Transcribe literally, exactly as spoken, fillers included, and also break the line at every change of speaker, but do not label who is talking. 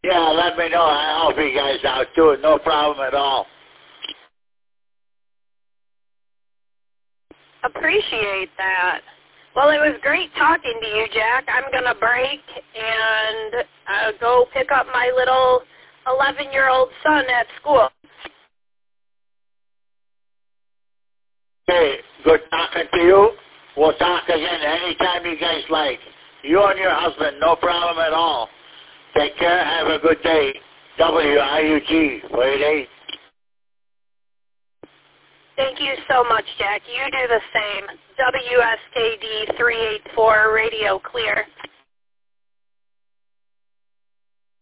Yeah, let me know. I'll help you guys out too. No problem at all.
Appreciate that. Well, it was great talking to you, Jack. I'm going to break and uh, go pick up my little eleven-year-old son at school.
Okay, good talking to you. We'll talk again anytime you guys like. You and your husband, no problem at all. Take care. Have a good day. W I U G. Wait, eight.
Thank you so much, Jack. You do the same. W S K D three eighty-four Radio Clear.